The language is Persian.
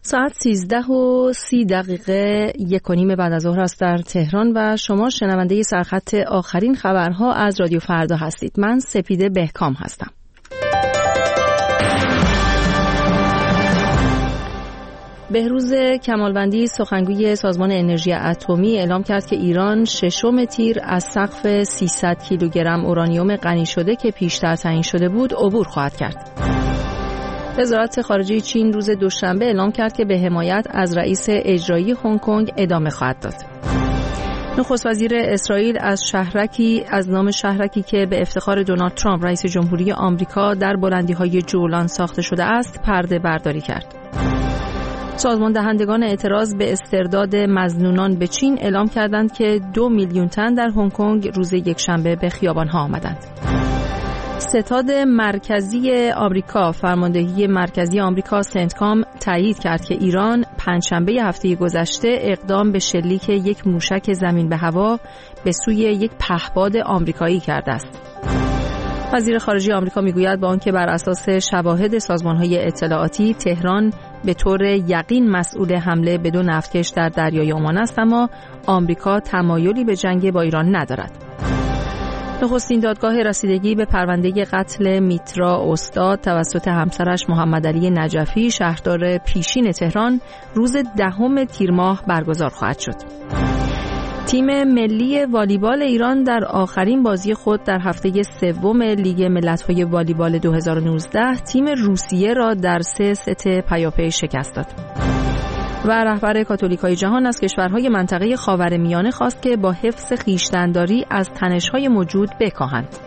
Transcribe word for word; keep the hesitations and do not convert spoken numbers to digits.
ساعت سیزده و سی دقیقه یک و نیم بعد از ظهر است در تهران و شما شنونده سرخط آخرین خبرها از رادیو فردا هستید. من سپیده بهکام هستم. بهروز کمالوندی سخنگوی سازمان انرژی اتمی اعلام کرد که ایران ششم تیر از سقف سیصد کیلوگرم اورانیوم غنی شده که پیشتر تعیین شده بود عبور خواهد کرد. وزارت خارجه چین روز دوشنبه اعلام کرد که به حمایت از رئیس اجرایی هنگ کنگ ادامه خواهد داد. نخست وزیر اسرائیل از شهرکی از نام شهرکی که به افتخار دونالد ترامپ رئیس جمهوری آمریکا در بلندی‌های جولان ساخته شده است پرده برداری کرد. سازمان دهندگان اعتراض به استرداد مظنونان به چین اعلام کردند که دو میلیون تن در هنگ کنگ روز یکشنبه به خیابان‌ها آمدند. ستاد مرکزی آمریکا، فرماندهی مرکزی آمریکا سنتکام تایید کرد که ایران پنجشنبه هفته گذشته اقدام به شلیک یک موشک زمین به هوا به سوی یک پهپاد آمریکایی کرده است. وزیر خارجه آمریکا میگوید با آنکه بر اساس شواهد سازمان‌های اطلاعاتی تهران به طور یقین مسئول حمله به دو نفتکش در دریای عمان است، اما آمریکا تمایلی به جنگ با ایران ندارد. نخستین دادگاه رسیدگی به پرونده قتل میترا استاد توسط همسرش محمدعلی نجفی شهردار پیشین تهران روز دهم تیر ماه برگزار خواهد شد. تیم ملی والیبال ایران در آخرین بازی خود در هفته سوم لیگ ملت‌های والیبال دو هزار و نوزده تیم روسیه را در سه ست پیاپی شکست داد. و رهبر کاتولیکای جهان از کشورهای منطقه خاورمیانه خواست که با حفظ خویشتن‌داری از تنش‌های موجود بکاهند.